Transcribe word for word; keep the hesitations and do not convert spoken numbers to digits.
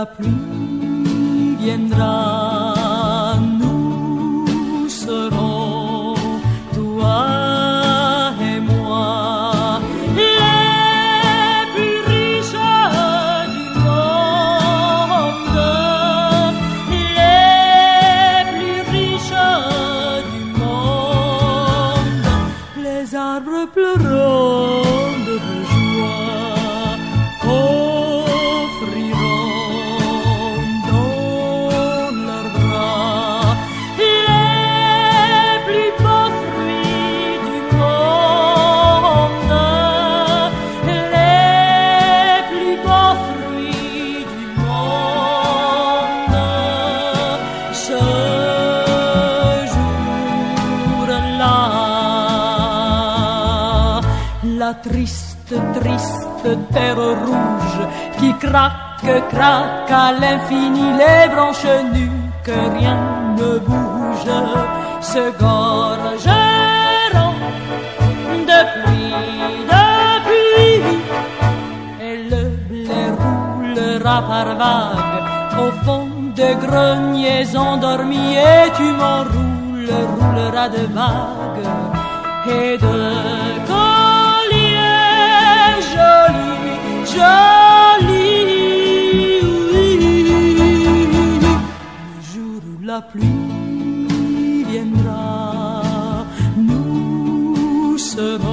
la pluie viendra, nous serons, toi et moi, les plus riches du monde, les plus riches du monde. Les arbres pleuront de joie, offriront dans leurs bras les plus beaux fruits du monde, les plus beaux fruits du monde. Ce jour-là, la triste, triste terre rouge qui craque, craque à l'infini, les branches nues que rien ne bouge, se gorgeront de pluie, de pluie, et le blé roulera par vagues au fond de greniers endormis, et tu m'enroules, rouleras de vagues et de colliers jolis, jolis, oui. Le jour où la pluie viendra, nous serons